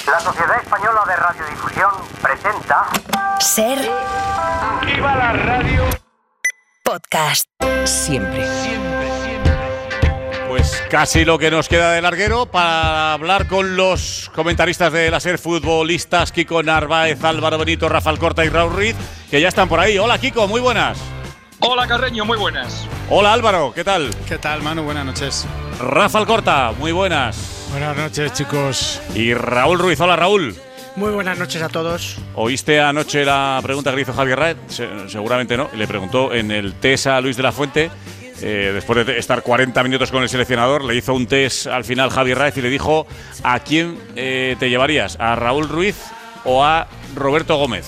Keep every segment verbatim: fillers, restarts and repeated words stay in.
La Sociedad Española de Radiodifusión presenta... Ser... ¡Viva la radio! Podcast. Siempre. Siempre, siempre. Pues casi lo que nos queda de larguero para hablar con los comentaristas de la SER, futbolistas Kiko Narváez, Álvaro Benito, Rafa Alcorta y Raúl Ruiz, que ya están por ahí. Hola Kiko, muy buenas. Hola Carreño, muy buenas. Hola Álvaro, ¿qué tal? ¿Qué tal, Manu? Buenas noches. Rafa Alcorta, muy buenas. Buenas noches, chicos. Y Raúl Ruiz, hola Raúl. Muy buenas noches a todos. ¿Oíste anoche la pregunta que le hizo Javier Raez? Se, seguramente no. Le preguntó en el test a Luis de la Fuente, eh, después de estar cuarenta minutos con el seleccionador, le hizo un test al final Javier Raez y le dijo: ¿a quién eh, te llevarías? ¿A Raúl Ruiz o a Roberto Gómez?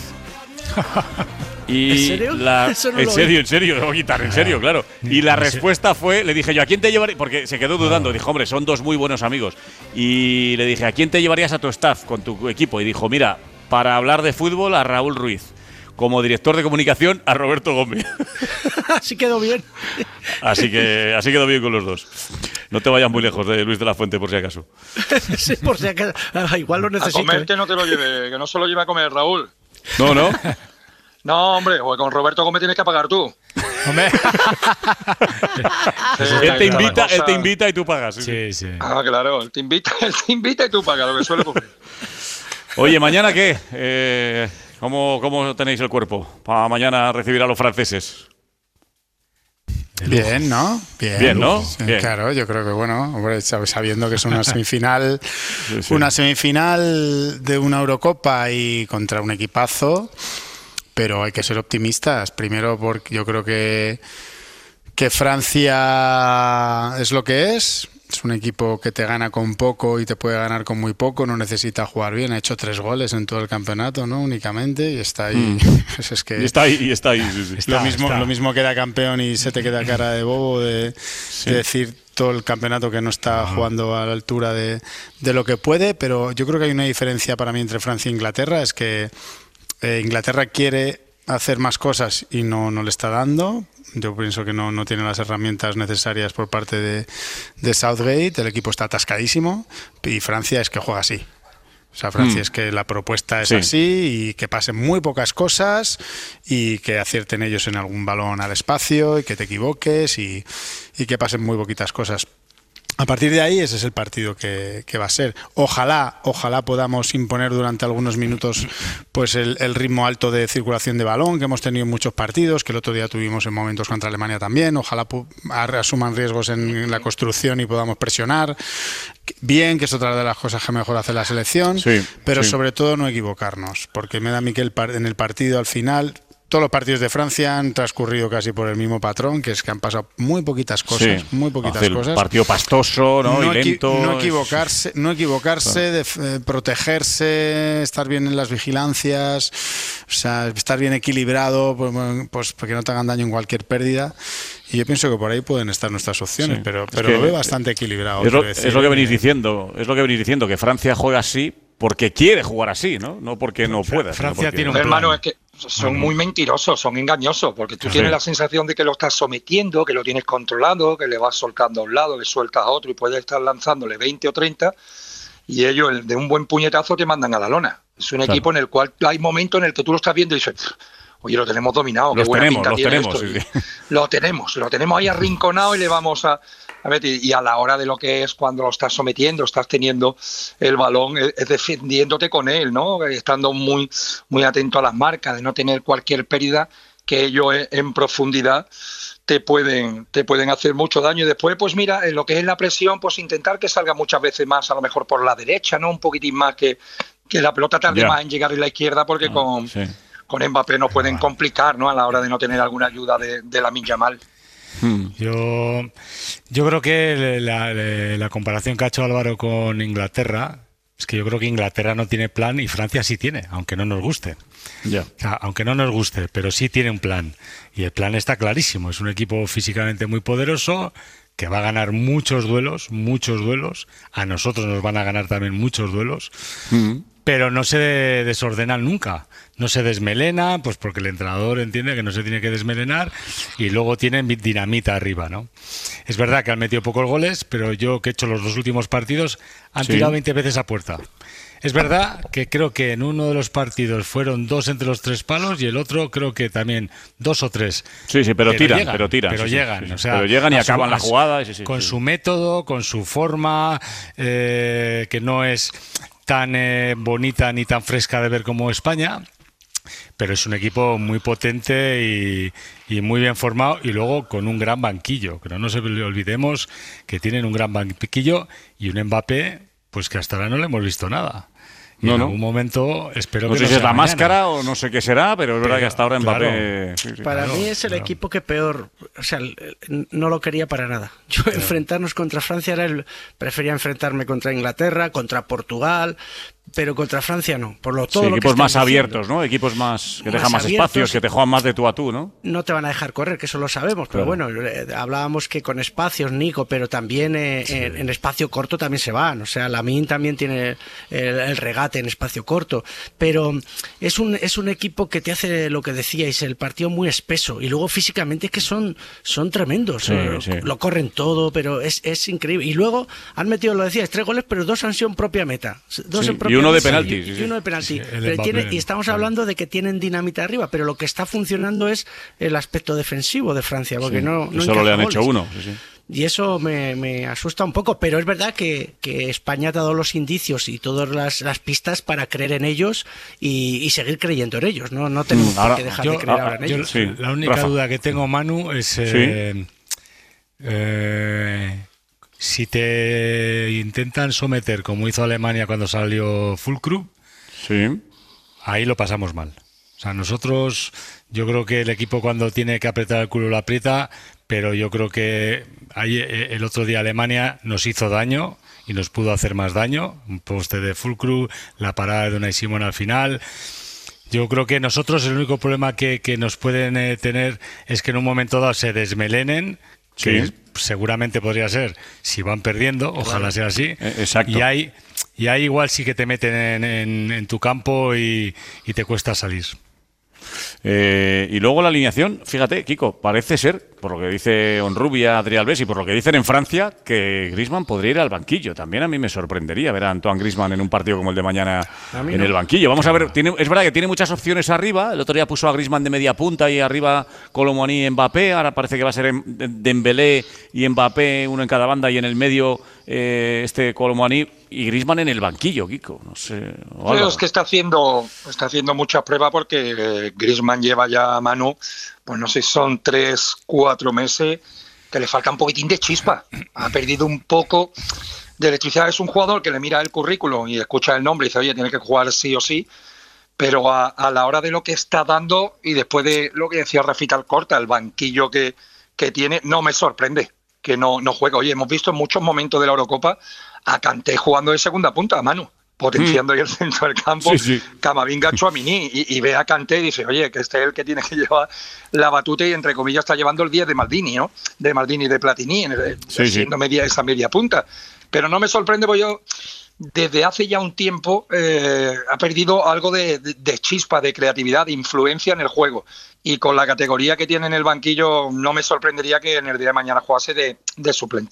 Y ¿En serio? La, Eso no en lo serio, oí. en serio, lo voy a quitar, en serio, claro. Y la respuesta fue, le dije yo, ¿a quién te llevarías? Porque se quedó dudando, dijo, hombre, son dos muy buenos amigos. Y le dije, ¿a quién te llevarías a tu staff, con tu equipo? Y dijo, mira, para hablar de fútbol, a Raúl Ruiz. Como director de comunicación, a Roberto Gómez. Así quedó bien. Así que así quedó bien con los dos. No te vayas muy lejos de Luis de la Fuente, por si acaso. Sí, por si acaso. Ah, igual lo A necesito. comer ¿eh? que no te lo lleve, que no se lo lleve a comer Raúl. No, no. No, hombre, o con Roberto Gómez tienes que pagar tú. Hombre. Sí, Él te cada invita, cosa- él te invita y tú pagas. Sí, sí. Sí, sí. Ah, claro, él te invita, él te invita y tú pagas, lo que suele ocurrir. Oye, ¿mañana qué? Eh, ¿cómo, ¿Cómo tenéis el cuerpo para mañana recibir a los franceses? Bien, ¿no? Bien, Bien, ¿no? Sí, Bien. Claro, yo creo que bueno, hombre, sab- sabiendo que es una semifinal, sí. una semifinal de una Eurocopa y contra un equipazo, pero hay que ser optimistas. Primero, porque yo creo que que Francia es lo que es. Es un equipo que te gana con poco y te puede ganar con muy poco, no necesita jugar bien. Ha hecho tres goles en todo el campeonato, ¿no? Únicamente, y está ahí. Mm. Es, es que Y está ahí, y está ahí. Sí, sí. Está, lo mismo, está. lo mismo queda campeón y se te queda cara de bobo de, de decir todo el campeonato que no está jugando a la altura de, de lo que puede, pero yo creo que hay una diferencia para mí entre Francia e Inglaterra, es que eh, Inglaterra quiere hacer más cosas y no, no le está dando. Yo pienso que no, no tiene las herramientas necesarias por parte de, de Southgate, el equipo está atascadísimo y Francia es que juega así. O sea, Francia Mm. es que la propuesta es Sí. así y que pasen muy pocas cosas y que acierten ellos en algún balón al espacio y que te equivoques y, y que pasen muy poquitas cosas. A partir de ahí ese es el partido que, que va a ser. Ojalá, ojalá podamos imponer durante algunos minutos pues el, el ritmo alto de circulación de balón que hemos tenido en muchos partidos, que el otro día tuvimos en momentos contra Alemania también. Ojalá pu- asuman riesgos en, en la construcción y podamos presionar bien, que es otra de las cosas que mejor hace la selección, Sí, pero sí. sobre todo no equivocarnos, porque me da a mí que el par- en el partido al final... Todos los partidos de Francia han transcurrido casi por el mismo patrón, que es que han pasado muy poquitas cosas, Sí. muy poquitas Hace el cosas. partido pastoso, ¿no? No, y equi- lento. no es- equivocarse, no equivocarse, de, eh, protegerse, estar bien en las vigilancias, o sea, estar bien equilibrado, pues, bueno, pues porque no te hagan daño en cualquier pérdida. Y yo pienso que por ahí pueden estar nuestras opciones, Sí. pero, Es pero que, lo veo bastante equilibrado. Es lo, quiero decir. es lo que venís diciendo, es lo que venís diciendo, que Francia juega así porque quiere jugar así, ¿no? No porque no pueda. sino Francia porque- tiene un Hermano, plan. es que son muy mentirosos, son engañosos, porque tú Sí. tienes la sensación de que lo estás sometiendo, que lo tienes controlado, que le vas soltando a un lado, le sueltas a otro y puedes estar lanzándole veinte o treinta y ellos el- de un buen puñetazo te mandan a la lona. Es un Claro. equipo en el cual hay momentos en el que tú lo estás viendo y dices, oye, lo tenemos dominado, qué Los buena tenemos, pinta los tiene tenemos, esto. sí, sí. Lo tenemos, lo tenemos ahí arrinconado y le vamos a, a meter. Y a la hora de lo que es cuando lo estás sometiendo, estás teniendo el balón, es es defendiéndote con él, ¿no? Estando muy, muy atento a las marcas, de no tener cualquier pérdida, que ellos en- en profundidad te pueden, te pueden hacer mucho daño. Y después, pues mira, en lo que es la presión, pues intentar que salga muchas veces más, a lo mejor por la derecha, ¿no? Un poquitín más, que, que la pelota tarde Ya. más en llegar en la izquierda, porque Ah, con, sí. con Mbappé nos pueden complicar, ¿no? A la hora de no tener alguna ayuda de, de Lamine Yamal. Mm. Yo, yo creo que la, la- la comparación que ha hecho Álvaro con Inglaterra es que yo creo que Inglaterra no tiene plan y Francia sí tiene, aunque no nos guste. Ya. O sea, aunque no nos guste, pero sí tiene un plan. Y el plan está clarísimo. Es un equipo físicamente muy poderoso que va a ganar muchos duelos, muchos duelos. A nosotros nos van a ganar también muchos duelos. Mm. Pero no se desordenan nunca. No se desmelena, pues porque el entrenador entiende que no se tiene que desmelenar y luego tienen dinamita arriba, ¿no? Es verdad que han metido pocos goles, pero yo que he hecho los dos últimos partidos han Sí. tirado veinte veces a puerta. Es verdad que creo que en uno de los partidos fueron dos entre los tres palos y el otro creo que también dos o tres. Sí, sí, pero, pero tiran, llegan, pero tiran. Pero sí, llegan, sí, sí, o sea, pero llegan y acaban su, la jugada. Sí, sí, con sí, su sí. método, con su forma, eh, que no es tan eh, bonita ni tan fresca de ver como España. Pero es un equipo muy potente y, y muy bien formado y luego con un gran banquillo. Pero no nos olvidemos que tienen un gran banquillo y un Mbappé pues que hasta ahora no le hemos visto nada. Y no, en no. algún momento espero no que sé no si es la mañana. máscara o no sé qué será, pero es verdad pero, que hasta ahora Mbappé... Claro, sí, sí. Para claro, mí es el claro. equipo que peor, o sea, no lo quería para nada. Yo claro. enfrentarnos contra Francia era el, prefería enfrentarme contra Inglaterra, contra Portugal, pero contra Francia no. Por lo todo sí, lo equipos que más diciendo. abiertos, ¿no? Equipos más que Más dejan más abiertos, espacios, que te juegan más de tú a tú, ¿no? No te van a dejar correr, que eso lo sabemos. Pero claro. bueno, eh, hablábamos que con espacios, Nico, pero también eh, sí. en, en espacio corto también se van. O sea, Lamine también tiene el, el regate en espacio corto. Pero es un es un equipo que te hace lo que decíais, el partido muy espeso. Y luego físicamente es que son, son tremendos. Sí, lo, sí. lo corren todo, pero es, es increíble. Y luego han metido, lo decíais, tres goles, pero dos han sido en propia meta. Dos Sí, en propia y uno de meta penalti. Y, Sí, y uno de penalti. Sí, pero tiene, y estamos sí. hablando de que tienen dinamita arriba, pero lo que está funcionando es el aspecto defensivo de Francia, porque Sí. no, no solo le han goles. hecho uno. Sí, sí. Y eso me, me asusta un poco, pero es verdad que, que España ha dado los indicios y todas las, las pistas para creer en ellos y, y seguir creyendo en ellos. No, no tenemos ahora, que dejar yo, de creer ah, ahora en yo, ellos. Sí, la única Rafa. duda que tengo, Manu, es eh, Sí. eh, si te intentan someter como hizo Alemania cuando salió Füllkrug, Sí. ahí lo pasamos mal. O sea, nosotros, yo creo que el equipo cuando tiene que apretar el culo lo aprieta, pero yo creo que ahí, el otro día Alemania nos hizo daño y nos pudo hacer más daño. Un poste de Füllkrug, la parada de Unai Simón al final. Yo creo que nosotros el único problema que, que nos pueden eh, tener es que en un momento dado se desmelenen, que Sí. seguramente podría ser si van perdiendo, ojalá sea así. Eh, exacto. Y ahí, y ahí igual sí que te meten en, en, en tu campo y, y te cuesta salir. Eh, y luego la alineación, fíjate, Kiko, parece ser, por lo que dice Onrubia, Adrià Alves y por lo que dicen en Francia, que Griezmann podría ir al banquillo. También a mí me sorprendería ver a Antoine Griezmann en un partido como el de mañana en no. el banquillo. Vamos a ver, tiene, es verdad que tiene muchas opciones arriba. El otro día puso a Griezmann de media punta y arriba Colomboani y Mbappé. Ahora parece que va a ser Dembélé y Mbappé, uno en cada banda, y en el medio eh, este Colomboani y Griezmann en el banquillo, Kiko. No sé. Pero es que está haciendo, está haciendo mucha prueba porque eh, Griezmann lleva ya a Manu, pues no sé, son tres, cuatro meses que le falta un poquitín de chispa. Ha perdido un poco de electricidad. Es un jugador que le mira el currículum y escucha el nombre y dice, oye, tiene que jugar sí o sí. Pero a, a la hora de lo que está dando y después de lo que decía Rafita Alcorta, el banquillo que, que tiene, no me sorprende que no, no juegue. Oye, hemos visto en muchos momentos de la Eurocopa a Kanté jugando de segunda punta, a Manu, potenciando ahí mm. el centro del campo, sí, sí. Camavinga, Tchouaméni, y, y ve a Kanté y dice, oye, que este es el que tiene que llevar la batuta y, entre comillas, está llevando el diez de Maldini, ¿no? De Maldini y de Platini, en el, sí, siendo sí. media, esa media punta. Pero no me sorprende, porque yo, desde hace ya un tiempo, eh, ha perdido algo de, de, de chispa, de creatividad, de influencia en el juego. Y con la categoría que tiene en el banquillo, no me sorprendería que en el día de mañana jugase de, de suplente.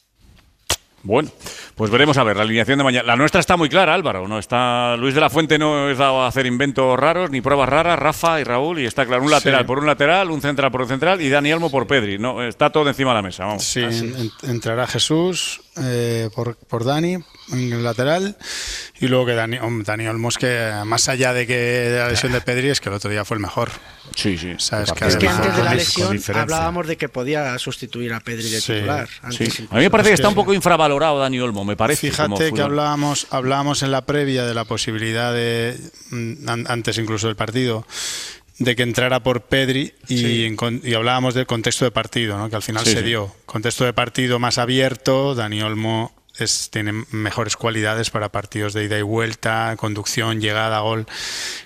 Bueno, pues veremos a ver la alineación de mañana. La nuestra está muy clara, Álvaro. No está Luis de la Fuente, no es dado a hacer inventos raros ni pruebas raras. Rafa y Raúl, y está claro, un lateral sí. por un lateral, un central por un central y Dani Olmo por Pedri. No, está todo encima de la mesa. Vamos. Sí, en, entrará Jesús eh, por, por Dani en el lateral y luego que Dani, oh, Dani Olmos, que más allá de que de la lesión de Pedri, es que el otro día fue el mejor. Sí, sí. ¿Sabes? Que es que antes de la lesión con hablábamos de que podía sustituir a Pedri de sí, titular. Antes sí. A mí me parece es que está que, un poco infravalorado Dani Olmo, me parece. Fíjate que hablábamos, hablábamos en la previa de la posibilidad de, antes incluso del partido, de que entrara por Pedri y, sí. en, y hablábamos del contexto de partido, ¿no? Que al final sí, se sí. dio. Contexto de partido más abierto, Dani Olmo es, tiene mejores cualidades para partidos de ida y vuelta, conducción, llegada, gol.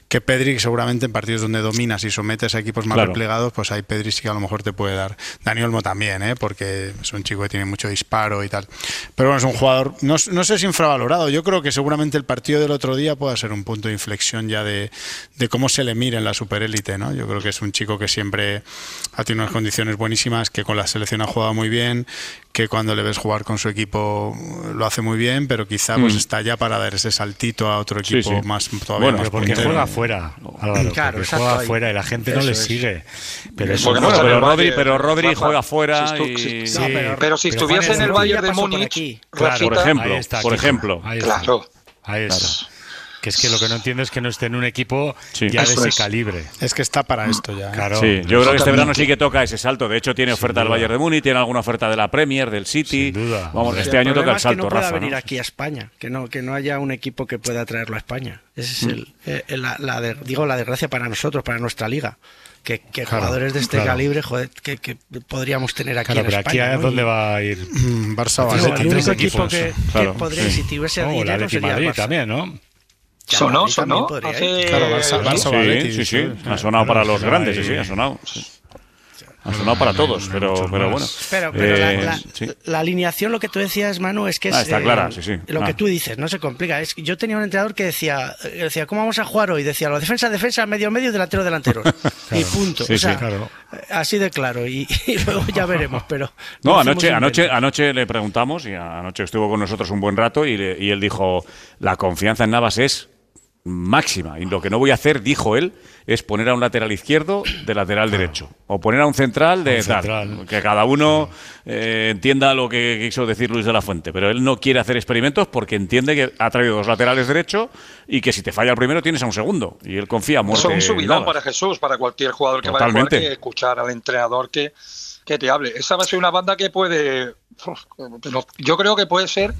que Pedri seguramente en partidos donde dominas y sometes a equipos más Claro. replegados, pues ahí Pedri sí que a lo mejor te puede dar. Dani Olmo también, ¿eh? Porque es un chico que tiene mucho disparo y tal. Pero bueno, es un jugador, no, no sé si infravalorado. Yo creo que seguramente el partido del otro día pueda ser un punto de inflexión ya de, de cómo se le mira en la superélite, ¿no? Yo creo que es un chico que siempre ha tenido unas condiciones buenísimas, que con la selección ha jugado muy bien, que cuando le ves jugar con su equipo lo hace muy bien, pero quizá pues Mm. está ya para dar ese saltito a otro Sí, equipo sí. más todavía Bueno, más Pero porque puntero. juega afuera, Álvaro, Claro, porque exacto, juega ahí. afuera y la gente no Eso le es. sigue. Pero Eh, eso porque no Bueno, sale pero el Rodri, Bayern, pero Rodri Rafa. juega fuera Si estu- y... si- No, Sí, pero- Pero si pero estuviese Juan, en el eso Bayern de pasó por Múnich, aquí. Claro, Rafita, por ejemplo, ahí está, por Kiko, ejemplo. ahí está. claro. Ahí está. Que es que lo que no entiendo es que no esté en un equipo Sí. ya de Eso ese es. calibre. Es que está para esto ya. ¿eh? Claro. Sí, yo creo que este verano Totalmente. sí que toca ese salto. De hecho, tiene oferta del duda. Bayern de Múnich, tiene alguna oferta de la Premier, del City. Sin duda. Vamos, Sí, este el año toca problema el es que salto, no pueda Rafa, venir ¿no? aquí a España, que no que no haya un equipo que pueda traerlo a España. Ese es el, eh, la, la de- digo la desgracia para nosotros, para nuestra liga, que, que Claro, jugadores de este claro. calibre, joder, que, que podríamos tener aquí Claro, en pero España. aquí es ¿no? donde Y- va a ir. Mm, Barça o Digo, Digo, Atleti. el tres único equipo equipos, que, que claro, podría, sí. si tuviese Oh, el dinero, Atleti sería el Madrid Barça. también, ¿no? Ya Sonó, Madrid también sonó. podría Hace- ir. Claro, Barça, Barça o Atleti. Sí, sí, sí. sí. Ha sonado para los Pero grandes, sí, ahí- sí, ha sonado. sí. Ha sonado para todos, pero, muchos pero más. bueno. Pero, pero la, Eh, la- sí. la alineación, lo que tú decías, Manu, es que es. Ah, está clara, sí, sí. Lo Ah. que tú dices, no se complica. Es que yo tenía un entrenador que decía, eh, decía, ¿cómo vamos a jugar hoy? Decía, los defensa, defensa, medio, medio, delantero, delantero. Y punto. Sí, o sea, sí, claro. eh, así de claro. Y, y luego ya veremos, pero. No, hacemos anoche, inventos. anoche, anoche le preguntamos y anoche estuvo con nosotros un buen rato y, le- y él dijo, la confianza en Navas es máxima y lo que no voy a hacer, dijo él, es poner a un lateral izquierdo de lateral derecho o poner a un central de Un tal, central. que cada uno eh, entienda lo que quiso decir Luis de la Fuente, pero él no quiere hacer experimentos porque entiende que ha traído dos laterales derechos y que si te falla el primero tienes a un segundo y él confía a muerte. Eso es un en subidón Navas. para Jesús, para cualquier jugador que vaya a jugar, Totalmente. que escuchar al entrenador que, que te hable. Esa va a ser una banda que puede, pero yo creo que puede ser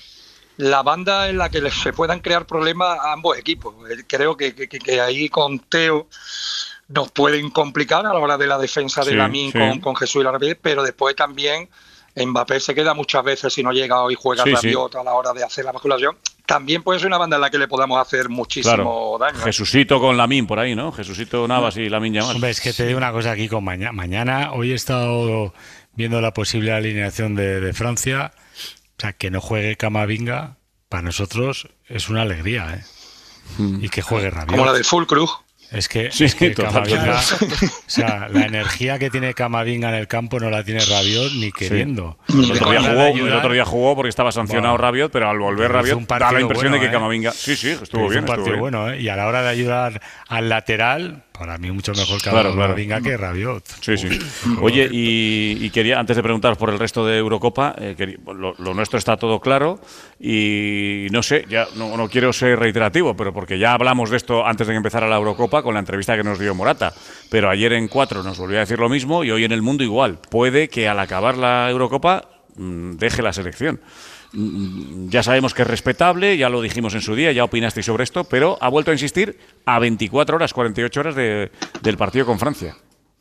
la banda en la que les- se puedan crear problemas a ambos equipos. Eh, Creo que, que, que ahí con Teo nos pueden complicar a la hora de la defensa de Sí, Lamine sí. con, con Jesús y la Rapidez, pero después también Mbappé se queda muchas veces si no llega hoy juega Sí, sí. Rabiot a la hora de hacer la basculación. También puede ser una banda en la que le podamos hacer muchísimo Claro. daño. ¿eh? Jesucito con Lamine por ahí, ¿no? Jesucito Navas y Lamine Yamal. Hombre, es que te digo una cosa aquí con mañana. Mañana, hoy he estado viendo la posible alineación de, de Francia. O sea, que no juegue Camavinga, para nosotros es una alegría, ¿eh? Y que juegue Rabiot. Como la del Full Cruz. Es que, Sí, es que total. Camavinga, o sea, la energía que tiene Camavinga en el campo no la tiene Rabiot ni queriendo. El otro, día Cuando jugó, de el ayudar, otro día jugó porque estaba sancionado Bueno. Rabiot, pero al volver Hizo Rabiot un da la partido impresión bueno, de que ¿eh? Camavinga... Sí, sí, estuvo hizo bien. un partido estuvo bien. bueno, ¿eh? Y a la hora de ayudar al lateral, para mí mucho mejor Claro, claro. Camavinga que Rabiot. Sí, sí. Oye, y, y quería, antes de preguntaros por el resto de Eurocopa, eh, quería- lo, lo nuestro está todo claro y no sé, ya no, no quiero ser reiterativo, pero porque ya hablamos de esto antes de que empezara la Eurocopa con la entrevista que nos dio Morata, pero ayer en Cuatro nos volvió a decir lo mismo y hoy en El Mundo igual. Puede que al acabar la Eurocopa mm, deje la selección. Mm, Ya sabemos que es respetable, ya lo dijimos en su día, ya opinasteis sobre esto, pero ha vuelto a insistir a veinticuatro horas, cuarenta y ocho horas de- del partido con Francia.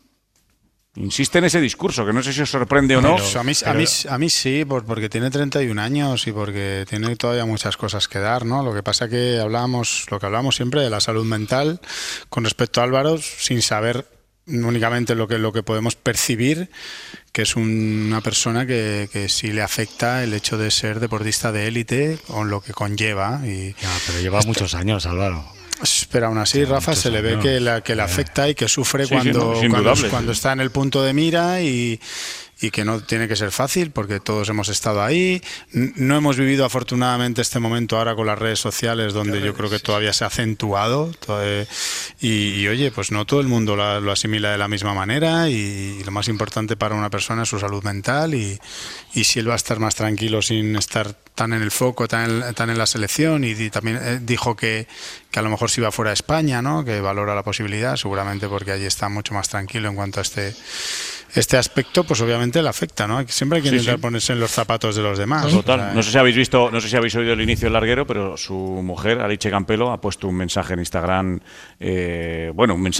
Insiste en ese discurso, que no sé si os sorprende o no. Pues a, mí, a, mí, a mí sí, por- porque tiene treinta y un años y porque tiene todavía muchas cosas que dar, ¿no? Lo que pasa que hablábamos, lo que hablábamos siempre de la salud mental con respecto a Álvaro, sin saber únicamente lo que, lo que podemos percibir, que es un- una persona que, que sí le afecta el hecho de ser deportista de élite, con lo que conlleva. Y, Ya, pero lleva muchos años, Álvaro. pero aún así, Rafa, muchos se le ve años. que, la, que le Eh. afecta y que sufre Sí, sí, cuando, no, es cuando, indudable. cuando está en el punto de mira y, y que no tiene que ser fácil porque todos hemos estado ahí. N- No hemos vivido afortunadamente este momento ahora con las redes sociales donde yo creo que todavía se ha acentuado. to- eh, Y, y, oye, pues no todo el mundo la- lo asimila de la misma manera y, lo más importante para una persona es su salud mental y, y si él va a estar más tranquilo sin estar tan en el foco, tan en, tan en la selección y, y también eh, dijo que, que a lo mejor si va fuera de España, ¿no? Que valora la posibilidad, seguramente porque allí está mucho más tranquilo en cuanto a este este aspecto, pues obviamente le afecta, ¿no? Siempre hay que Sí, intentar sí. ponerse en los zapatos de los demás. Total. O sea, No sé si habéis visto, no sé si habéis oído el inicio del larguero, pero su mujer, Alice Campelo, ha puesto un mensaje en Instagram, eh, bueno, un mensaje,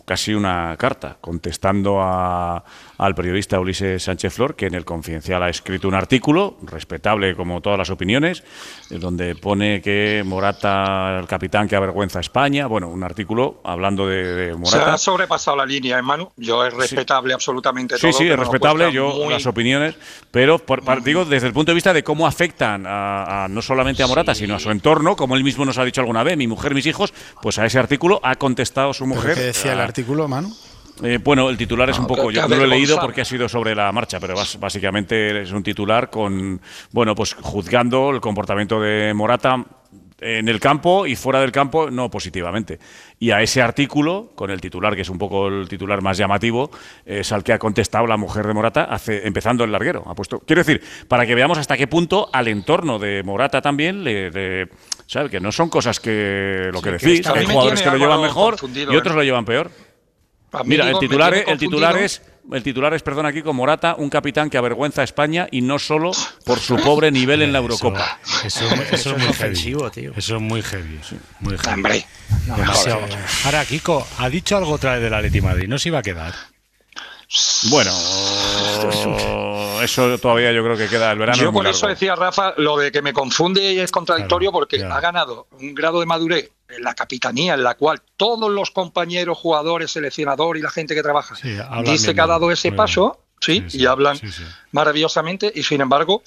casi una carta, contestando a, al periodista Ulises Sánchez Flor, que en el Confidencial ha escrito un artículo, respetable como todas las opiniones, donde pone que Morata, el capitán que avergüenza a España, bueno, un artículo hablando de, de Morata. Se ha sobrepasado la línea, hermano. Yo es respetable sí. absolutamente sí, todo. Sí, sí, es respetable, yo muy... las opiniones, pero por, por, digo desde el punto de vista de cómo afectan a, a no solamente a Morata, sí. sino a su entorno, como él mismo nos ha dicho alguna vez, mi mujer, mis hijos, pues a ese artículo ha contestado su mujer. ¿Qué decía a, el artículo, Manu? Eh, bueno, el titular es no, un poco, que, yo que no lo he leído porque ha sido sobre la marcha, pero bas, básicamente es un titular con, bueno, pues juzgando el comportamiento de Morata en el campo y fuera del campo, no positivamente. Y a ese artículo, con el titular, que es un poco el titular más llamativo, es al que ha contestado la mujer de Morata, hace, empezando el larguero. Ha puesto, quiero decir, para que veamos hasta qué punto al entorno de Morata también le... le ¿sabe? Que no son cosas que lo sí, que decís, que hay jugadores que lo llevan mejor y otros ¿eh? lo llevan peor. Mira, el titular, es, el titular es, el titular es, perdón, aquí con Morata, un capitán que avergüenza a España y no solo por su pobre nivel en la Eurocopa. Eso, eso, eso, eso es muy ofensivo, tío. Eso es muy heavy, sí, muy heavy. Hombre, no, demasiado. Ahora, Kiko, ha dicho algo otra vez del Atleti Madrid, ¿no se iba a quedar? Bueno, eso todavía yo creo que queda el verano. Yo por muy eso largo. decía, Rafa, lo de que me confunde y es contradictorio Claro, porque claro. ha ganado un grado de madurez en la capitanía en la cual todos los compañeros, jugadores, seleccionador y la gente que trabaja Sí, hablan dice bien, que ha dado bien. ese Muy paso, ¿sí? Sí, sí, y hablan sí, sí. maravillosamente y sin embargo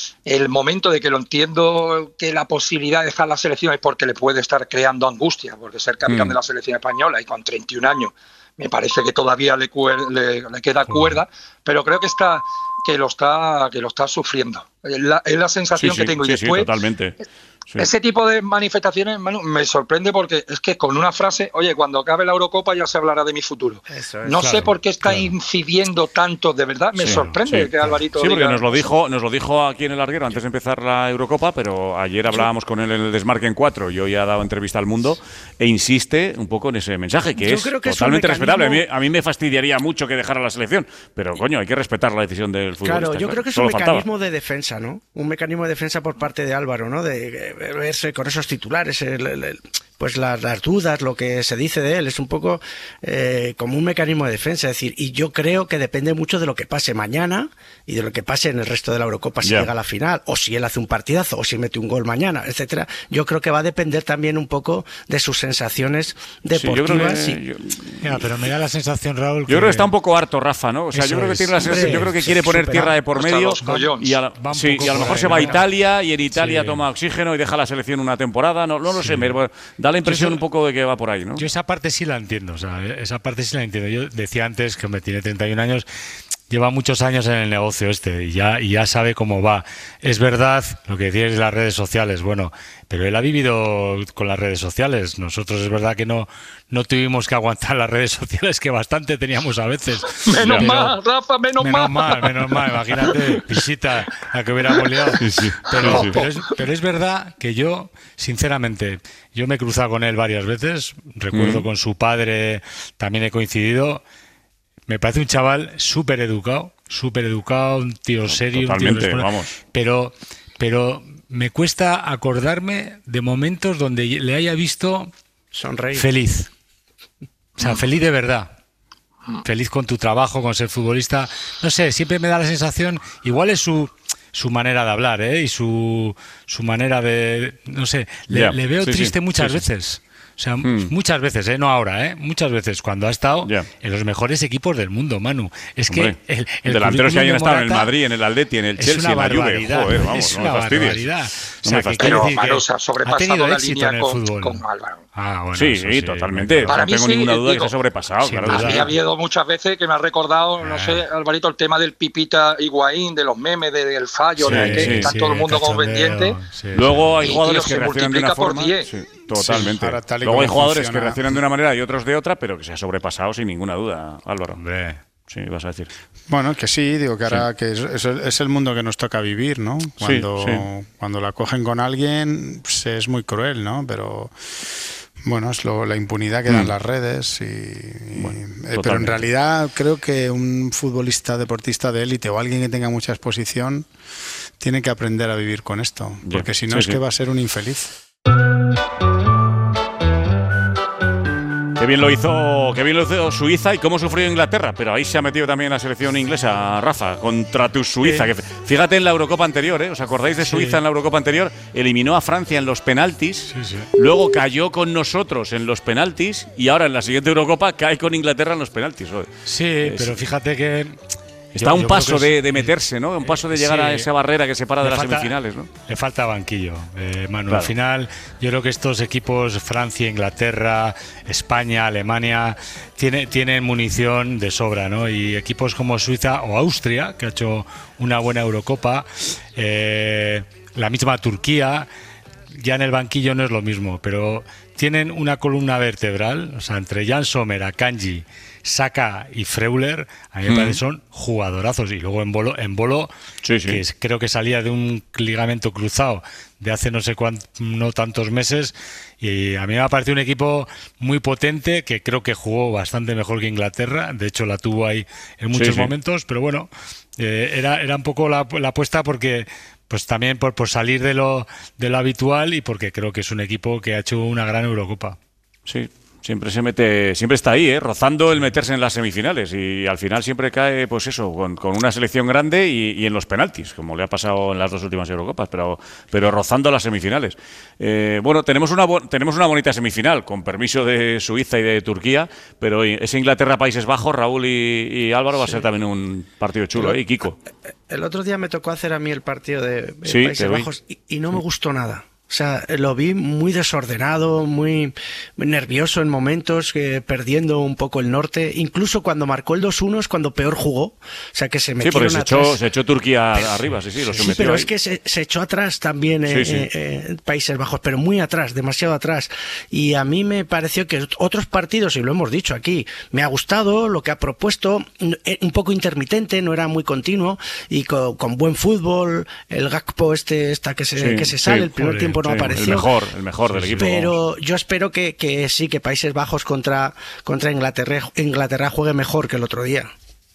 el momento de que lo entiendo que la posibilidad de dejar la selección es porque le puede estar creando angustia, porque ser capitán Mm. de la selección española y con treinta y un años me parece que todavía le, cuer- le, le queda cuerda, pero creo que está que lo está que lo está sufriendo. Es la, es la sensación Sí, que sí, tengo. sí, Y después, sí, totalmente. Sí. ese tipo de manifestaciones, Manu, me sorprende porque es que con una frase, oye, cuando acabe la Eurocopa ya se hablará de mi futuro. Eso es, no claro, sé por qué está claro. incidiendo tanto, de verdad, me Sí, sorprende sí, que claro. Alvarito Sí, porque diga nos lo eso. dijo, nos lo dijo aquí en el larguero antes de empezar la Eurocopa, pero ayer hablábamos con él en el Desmarque en cuatro y hoy ha dado entrevista al Mundo e insiste un poco en ese mensaje, que Yo es creo que es un totalmente mecanismo- respetable. A mí, a mí me fastidiaría mucho que dejara la selección, pero coño, hay que respetar la decisión del futbolista. Claro, yo claro. creo que es Solo un faltaba. mecanismo de defensa, ¿no? Un mecanismo de defensa por parte de Álvaro, ¿no? De eh, verse con esos titulares, el- el- el- pues las, las dudas, lo que se dice de él, es un poco eh, como un mecanismo de defensa. Es decir, y yo creo que depende mucho de lo que pase mañana y de lo que pase en el resto de la Eurocopa si Ya. llega a la final, o si él hace un partidazo, o si mete un gol mañana, etcétera. Yo creo que va a depender también un poco de sus sensaciones Sí, yo creo deportivas. que, y- yo, Mira, pero me da la sensación, Raúl, yo creo que está un poco harto Rafa, ¿no? O sea, Eso yo creo que es. tiene la sensación, Hombre, yo creo que se quiere poner supera tierra de por hasta medio los collones. y a, la- Va un sí, poco y a lo por mejor ahí, se va a ¿no? Italia y en Italia Sí. toma oxígeno y deja la selección una temporada, no, no lo sé, me, da la impresión Yo- un poco de que va por ahí, ¿no? Yo esa parte sí la entiendo, o sea, esa parte sí la entiendo. Yo decía antes que me tiene treinta y un años, lleva muchos años en el negocio este y ya, y ya sabe cómo va. Es verdad lo que decías de las redes sociales, bueno, pero él ha vivido con las redes sociales. Nosotros es verdad que no, no tuvimos que aguantar las redes sociales, que bastante teníamos a veces. Menos Pero- mal, Rafa, menos, Menos mal, menos mal, imagínate, visita la que hubiéramos liado. Pero, Sí, sí. pero, es, pero es verdad que yo, sinceramente, yo me he cruzado con él varias veces, recuerdo Mm. con su padre, también he coincidido. Me parece un chaval súper educado, súper educado, un tío serio, un tío Totalmente, responsable. vamos. Pero, pero me cuesta acordarme de momentos donde le haya visto sonreír. feliz. O sea, feliz de verdad. Feliz con tu trabajo, con ser futbolista. No sé, siempre me da la sensación, igual es su su manera de hablar, ¿eh? Y su, su manera de, no sé, le, Ya, le veo sí, triste sí, muchas sí, sí. veces. O sea, Mm. muchas veces, ¿eh? No ahora, ¿eh? Muchas veces cuando ha estado Ya. en los mejores equipos del mundo, Manu. Es Hombre, que el, el delanteros que currículum hayan de estado en el Morata Madrid, en el Atleti, en el es Chelsea, una en la Juve. barbaridad, Joder, vamos, es no una me fastidies. barbaridad. O No sea, me que fastidies. quiero Pero decir que Manu se ha ha sobrepasado tenido la éxito línea en el con, fútbol. con Álvaro. Ah, bueno, Sí, eso sí, totalmente. me Para no mí tengo sí, ninguna duda de que digo, se ha sobrepasado. sin Claro duda. que A sí. mí ha habido muchas veces que me ha recordado, no Ah. sé, Alvarito, el tema del Pipita Higuaín, de los memes, de- del fallo, Sí, de que sí, está sí, todo el mundo como cachondeo, pendiente. sí, Luego sí. hay Y, jugadores tío, que se reaccionan de una multiplica por forma. diez. Sí, totalmente. ahora tal y Luego como hay jugadores funciona. que reaccionan de una manera y otros de otra, pero que se ha sobrepasado sin ninguna duda, Álvaro. Hombre. Sí, vas a decir. Bueno, que sí, digo que ahora que es, es el- es el mundo que nos toca vivir, ¿no? Cuando, sí. cuando la cogen con alguien pues es muy cruel, ¿no? Pero bueno, es lo, la impunidad que dan Mm. las redes y, y- Bueno, eh, pero en totalmente. realidad creo que un futbolista, deportista de élite o alguien que tenga mucha exposición tiene que aprender a vivir con esto, Ya, porque si no sí, es sí. que va a ser un infeliz. Qué bien lo hizo, qué bien lo hizo Suiza y cómo sufrió Inglaterra, pero ahí se ha metido también la selección inglesa, Rafa, contra tu Suiza. Sí. Que, fíjate en la Eurocopa anterior, ¿eh? ¿Os acordáis de Suiza Sí. en la Eurocopa anterior? Eliminó a Francia en los penaltis, Sí, sí. luego cayó con nosotros en los penaltis y ahora en la siguiente Eurocopa cae con Inglaterra en los penaltis. Joder. Sí, Es- pero fíjate que Está yo- a un yo paso creo que de, es- de meterse, ¿no? A un paso de llegar Sí. a esa barrera que separa de Le las falta- semifinales, ¿no? Le falta banquillo, eh, Manu. Claro. Al final, yo creo que estos equipos, Francia, Inglaterra, España, Alemania, tiene, tienen munición de sobra, ¿no? Y equipos como Suiza o Austria, que ha hecho una buena Eurocopa, eh, la misma Turquía, ya en el banquillo no es lo mismo, pero tienen una columna vertebral, o sea, entre Jan Sommer, Akanji, Saka y Freuler, a mí me Mm. parece son jugadorazos. Y luego en Bolo, en Bolo Sí, sí. que es- creo que salía de un ligamento cruzado de hace no sé cuántos, no tantos meses, y a mí me ha parecido un equipo muy potente, que creo que jugó bastante mejor que Inglaterra, de hecho la tuvo ahí en muchos Sí, sí. momentos, pero bueno, eh, era, era un poco la, la apuesta porque pues también por, por salir de lo, de lo habitual y porque creo que es un equipo que ha hecho una gran Eurocopa. Sí, siempre se mete, siempre está ahí, ¿eh? Rozando el meterse en las semifinales y al final siempre cae, pues eso, con, con una selección grande y, y en los penaltis, como le ha pasado en las dos últimas Eurocopas, pero, pero rozando las semifinales. Eh, bueno, tenemos una, bo- tenemos una bonita semifinal, con permiso de Suiza y de Turquía, pero ese Inglaterra-Países Bajos, Raúl y, y Álvaro, va a ser también un partido chulo, ¿eh? Y Kiko. El otro día me tocó hacer a mí el partido de eh, Sí, te Países vi. Bajos y, y no me gustó nada. O sea, lo vi muy desordenado, muy nervioso en momentos, que perdiendo un poco el norte. Incluso cuando marcó el dos uno es cuando peor jugó. O sea, que se Sí, metieron porque se echó, atrás. se echó Turquía arriba, sí, sí, lo Sí, sometió pero ahí. es que se, se echó atrás también Sí, eh, sí. eh, eh, Países Bajos, pero muy atrás, demasiado atrás. Y a mí me pareció que otros partidos, y lo hemos dicho aquí, me ha gustado lo que ha propuesto, eh, un poco intermitente, no era muy continuo, y con, con buen fútbol, el Gakpo este esta que se, Sí, que se sale, sí, el primer joder, tiempo no Sí, apareció. el mejor, el mejor del equipo. vamos. Pero yo espero que, que sí, que Países Bajos contra, contra Inglaterra, Inglaterra juegue mejor que el otro día.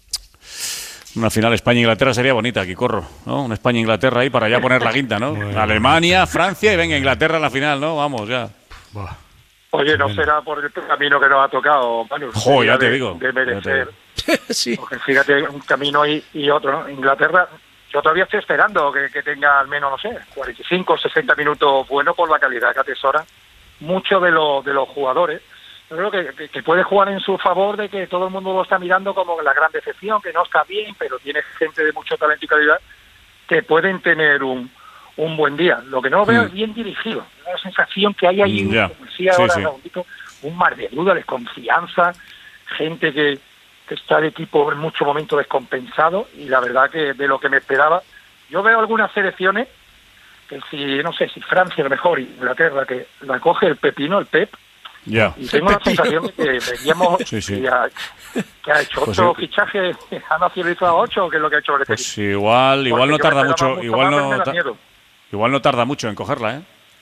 Una final España-Inglaterra sería bonita, aquí corro, ¿no? Una España-Inglaterra ahí para ya poner la quinta, ¿no? Bueno. Alemania, Francia y venga, Inglaterra en la final, ¿no? Vamos, ya. Buah. Oye, no será por el camino que nos ha tocado, Manu. Jo, ya de- te digo, De ya te merecer. digo. Sí. Porque fíjate, un camino y, y otro, ¿no? Inglaterra, yo todavía estoy esperando que, que tenga al menos, no sé, cuarenta y cinco, sesenta minutos buenos por la calidad que atesora muchos de los de los jugadores. Yo creo que, que, que puede jugar en su favor de que todo el mundo lo está mirando como la gran decepción, que no está bien, pero tiene gente de mucho talento y calidad que pueden tener un, un buen día. Lo que no veo Mm. es bien dirigido. La sensación que hay ahí, Mm, ya. como decía Sí, ahora sí. Raulito, un mar de duda, desconfianza, gente que, que está el equipo en muchos momentos descompensado, y la verdad que de lo que me esperaba, yo veo algunas selecciones que si, no sé, si Francia a lo mejor, Inglaterra, que la coge el pepino, el Pep, Ya. y tengo la sensación de que veníamos Sí, sí. que ha, que ha hecho Pues otro sí. fichaje, ha nacionalizado ocho, que es lo que ha hecho el Pues igual, igual no Porque yo me tarda esperaba mucho, mucho igual más, pero no, me da ta- miedo. igual no tarda mucho en cogerla, ¿eh?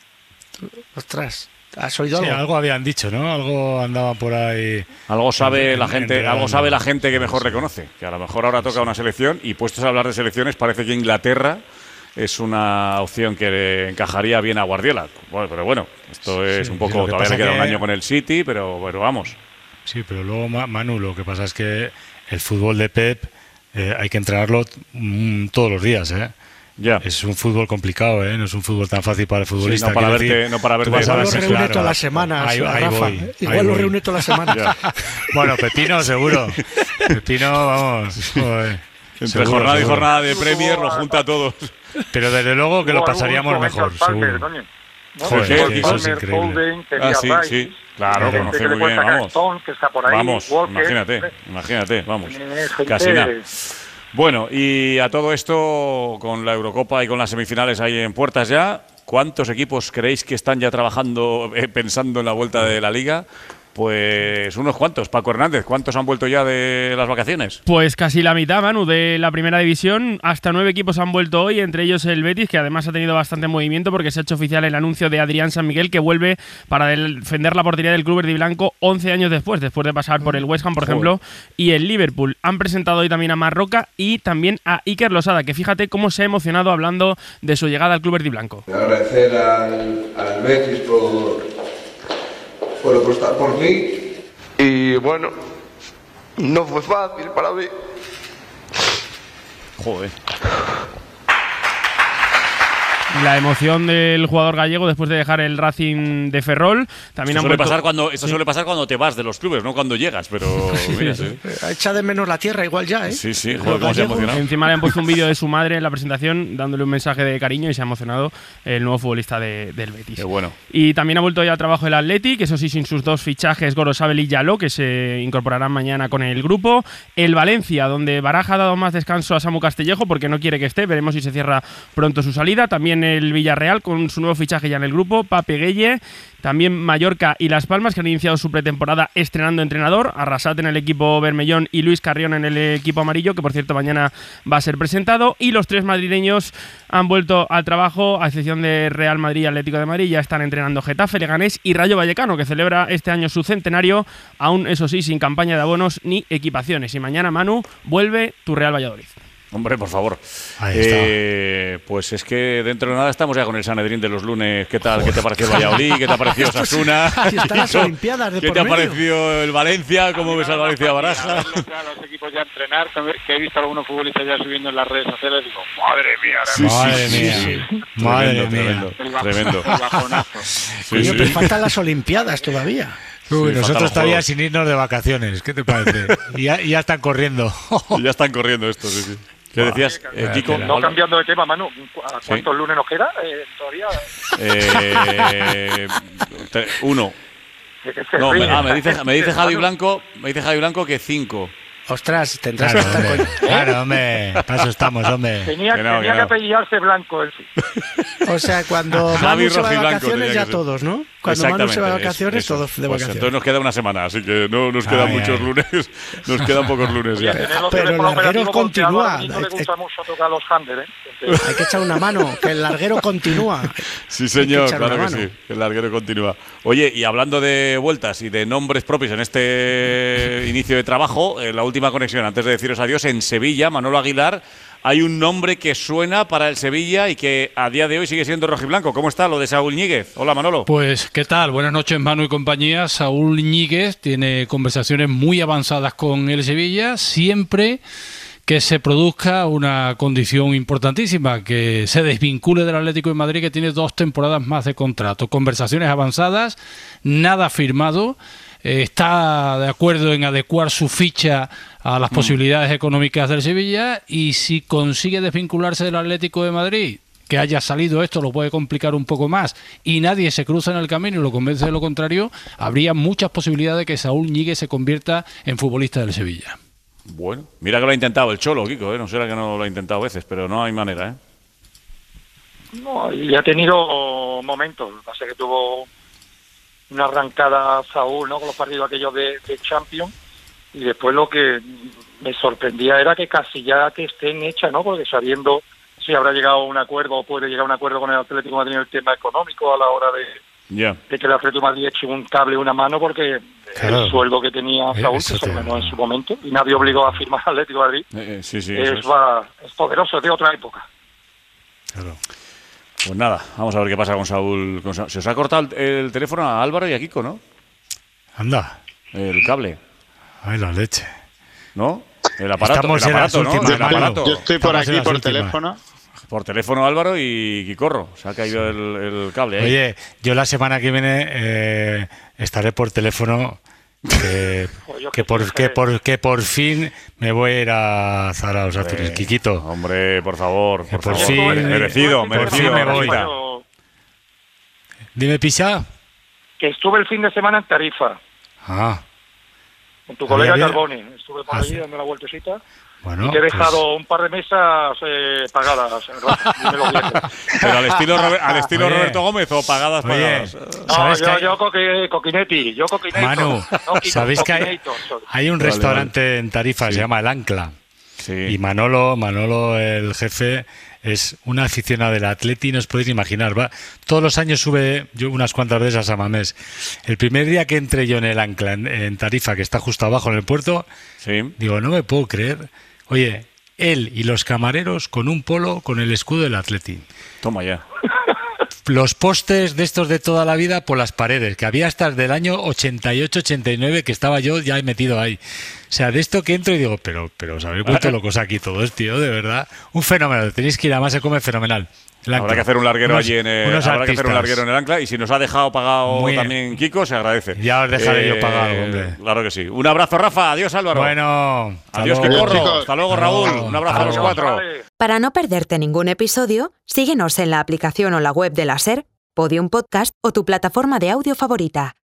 Ostras, ¿has oído Sí, algo? algo habían dicho, ¿no? Algo andaba por ahí. Algo sabe En- la en- gente, enredando. algo sabe la gente que mejor le conoce, que a lo mejor ahora toca una selección y puestos a hablar de selecciones parece que Inglaterra es una opción que le encajaría bien a Guardiola. Bueno, pero bueno, esto es Sí, un lo poco, que todavía pasa le queda un que- año con el City, pero bueno, vamos. Sí, pero luego, Ma- Manu, lo que pasa es que el fútbol de Pep eh, hay que entrenarlo mm, todos los días, ¿eh? Ya. Es un fútbol complicado, ¿eh? No es un fútbol tan fácil para el futbolista. no para quiero verte- decir, no para tú verte- vas a Igual la lo se- reúne claro, todas las semanas, ahí, ahí Rafa. voy, ahí Igual lo voy. reúne todas las semanas. Ya. Bueno, Pepino, seguro. Pepino, vamos. joder. Entre Seguro, jornada y seguro. jornada de Premier lo junta a todos. Pero desde luego que lo pasaríamos mejor, seguro. Joder, ¿qué? Palmer, Eso es increíble. Foden, Ah, Rice, sí, sí. Claro, gente conoce que le muy puede bien, sacar vamos. Stone, que está por ahí, Vamos, Walker, imagínate, imagínate, vamos. eh, gente- Casi nada. Bueno, y a todo esto, con la Eurocopa y con las semifinales ahí en puertas ya, ¿cuántos equipos creéis que están ya trabajando, eh, pensando en la vuelta de la Liga? Pues unos cuantos. Paco Hernández, ¿cuántos han vuelto ya de las vacaciones? Pues casi la mitad, Manu, de la primera división. Hasta nueve equipos han vuelto hoy, entre ellos el Betis, que además ha tenido bastante movimiento porque se ha hecho oficial el anuncio de Adrián San Miguel, que vuelve para defender la portería del club verde y blanco once años después, después de pasar por el West Ham, por Joder. ejemplo, y el Liverpool. Han presentado hoy también a Marroca y también a Iker Losada, que fíjate cómo se ha emocionado hablando de su llegada al club verde y blanco. Agradecer al, al Betis por, por apostar por mí Y bueno, no fue fácil para mí. Joder. La emoción del jugador gallego después de dejar el Racing de Ferrol. También Esto, han suele vuelto... pasar cuando, esto Sí. suele pasar cuando te vas de los clubes, no cuando llegas, pero mira, sí. Echa de menos la tierra igual ya, ¿eh? Sí, sí, Los joder, cómo se ha gallegos. emocionado. Encima le han puesto un vídeo de su madre en la presentación dándole un mensaje de cariño y se ha emocionado el nuevo futbolista de- del Betis. Qué bueno. Y también ha vuelto ya al trabajo el Athletic, eso sí, sin sus dos fichajes, Gorosabel y Yaló, que se incorporarán mañana con el grupo. El Valencia, donde Baraja ha dado más descanso a Samu Castellejo porque no quiere que esté, veremos si se cierra pronto su salida. También el Villarreal con su nuevo fichaje ya en el grupo, Pape Gueye. También Mallorca y Las Palmas, que han iniciado su pretemporada estrenando entrenador. Arrasat en el equipo Bermellón y Luis Carrión en el equipo amarillo, que por cierto mañana va a ser presentado. Y los tres madrileños han vuelto al trabajo, a excepción de Real Madrid y Atlético de Madrid. Ya están entrenando Getafe, Leganés y Rayo Vallecano, que celebra este año su centenario, aún eso sí, sin campaña de abonos ni equipaciones. Y mañana, Manu, vuelve tu Real Valladolid. Hombre, por favor. Ahí está. Eh, pues es que dentro de nada estamos ya con el Sanedrín de los lunes. ¿Qué tal? ¿Qué te pareció Valladolid? ¿Qué te pareció Osasuna? Si están las Olimpiadas de ¿Qué por te ha medio. parecido el Valencia? ¿Cómo ves al Valencia Baraja? A los equipos ya a entrenar, que he visto a algunos futbolistas ya subiendo en las redes sociales, digo, madre mía, Sí, Madre sí, mía. sí, sí. Madre Tremendo, mía. tremendo, tremendo. el bajonazo. Sí, Oye, sí. pero faltan las Olimpiadas todavía. Uy, Sí, faltan nosotros los todavía juegos. sin irnos de vacaciones. ¿Qué te parece? y, ya, y ya están corriendo. Y ya están corriendo estos, sí, sí. ¿Qué decías, eh, Kiko? No cambiando de tema, Manu, ¿a cuántos Sí. lunes nos queda eh, todavía? Eh, tre- uno. No, me, ah, me dice, me dice Javi Blanco, me dice Javi Blanco que cinco. Ostras, tendrás Claro, que estar hombre. con... Claro, hombre. Para eso estamos, hombre. Tenía, Que no, tenía que que, no. apellidarse Blanco él sí. O sea, cuando Javi Manu se va de Rojiblanco vacaciones tenía ya que ser. todos, ¿no? Cuando Manu se va de Exactamente, vacaciones, eso, todos de pues vacaciones. entonces nos queda una semana, así que no nos quedan Ay, muchos ay. lunes, nos quedan pocos lunes ya. Tener los Pero el teléfonos larguero operativos porque a continúa. Álvaro no le Eh, gusta mucho tocar los handles, ¿eh? Entonces, Hay que echar una mano, que el larguero continúa. Sí, señor, echar claro una que mano. sí, el larguero continúa. Oye, y hablando de vueltas y de nombres propios en este inicio de trabajo, en la última conexión, antes de deciros adiós, en Sevilla, Manolo Aguilar, hay un nombre que suena para el Sevilla y que a día de hoy sigue siendo rojiblanco. ¿Cómo está lo de Saúl Ñíguez? Hola, Manolo. Pues, ¿qué tal? Buenas noches, Manu y compañía. Saúl Ñíguez tiene conversaciones muy avanzadas con el Sevilla, siempre que se produzca una condición importantísima, que se desvincule del Atlético de Madrid, que tiene dos temporadas más de contrato. Conversaciones avanzadas, nada firmado. Eh, está de acuerdo en adecuar su ficha a las posibilidades económicas del Sevilla, y si consigue desvincularse del Atlético de Madrid, que haya salido esto lo puede complicar un poco más, y nadie se cruza en el camino y lo convence de lo contrario, habría muchas posibilidades de que Saúl Ñíguez se convierta en futbolista del Sevilla. Bueno, mira que lo ha intentado el Cholo, Kiko, ¿eh? No será que no lo ha intentado a veces, pero no hay manera, ¿eh? no, y ha tenido momentos. Lo que pasa es que tuvo una arrancada Saúl, ¿no? Con los partidos aquellos de, de Champions, y después lo que me sorprendía era que casi ya que estén hechas, ¿no? Porque sabiendo si habrá llegado a un acuerdo o puede llegar a un acuerdo con el Atlético de Madrid en el tema económico a la hora de, Ya. de que el Atlético de Madrid eche un cable, una mano, porque Claro. el sueldo que tenía Eh, Saúl, eso que se te- lo ganó en su momento, y nadie obligó a firmar al Atlético de Madrid, Eh, eh, sí, sí, eso es, es. va- es poderoso, es de otra época. Claro. Pues nada, vamos a ver qué pasa con Saúl. con Sa- Se os ha cortado el, el teléfono a Álvaro y a Kiko, ¿no? Anda. El cable, Ay, la leche. ¿no? El aparato, Estamos el en las aparato, ¿no? últimas, El Manu. aparato. Yo estoy por Estamos en aquí las por últimas. teléfono. Por teléfono Álvaro y Quicorro. Se ha caído el, el cable ahí. Oye, yo la semana que viene eh, estaré por teléfono, que, que, por, que, por, que por fin me voy a ir a Zarauz, a Asturias. Kikito. Hombre, por favor, Que por, por favor. fin- merecido, por merecido. fin me voy. Rafita. Dime, Pisa. Que estuve el fin de semana en Tarifa, Ah, con tu colega Había- Carboni. Estuve por Ah, allí sí. dando una vueltecita. bueno. y te he pues- dejado un par de mesas eh, pagadas. Rafa, dímelo bien. Pero al estilo, Robe- al estilo Oye. Roberto Gómez o pagadas, Oye, pagadas. No, ¿sabes yo, que hay- yo coqui- Coquinetti, yo Coquinetti. Manu, No, Kiko, ¿sabéis que hay, Coquinator, sorry. hay un Vale, restaurante en Tarifa, Sí. se llama El Ancla? Sí. Y Manolo, Manolo, el jefe, es una aficionada del Atleti, no os podéis imaginar. Va, todos los años sube yo unas cuantas veces a Samamés. El primer día que entré yo en el Ancla, en, en Tarifa, que está justo abajo en el puerto, Sí. digo, no me puedo creer. Oye, él y los camareros con un polo con el escudo del Atleti. Toma ya. los postes de estos de toda la vida por las paredes, que había hasta del año ochenta y ocho, ochenta y nueve que estaba yo ya metido ahí. O sea, de esto que entro y digo, pero, pero os habéis vuelto locos aquí todos, tío, de verdad. Un fenómeno, tenéis que ir, además se come fenomenal. Habrá que hacer un larguero unos, allí en el, habrá que hacer un larguero en el Ancla, y si nos ha dejado pagado Muy también Kiko, se agradece. Ya os dejaré eh, yo pagado, hombre. Claro que sí. Un abrazo, Rafa. Adiós, Álvaro. Bueno, adiós, que luego. corro. Chicos. Hasta luego, Raúl. Hasta Un abrazo a los luego. cuatro. Para no perderte ningún episodio, síguenos en la aplicación o la web de la SER, Podium Podcast o tu plataforma de audio favorita.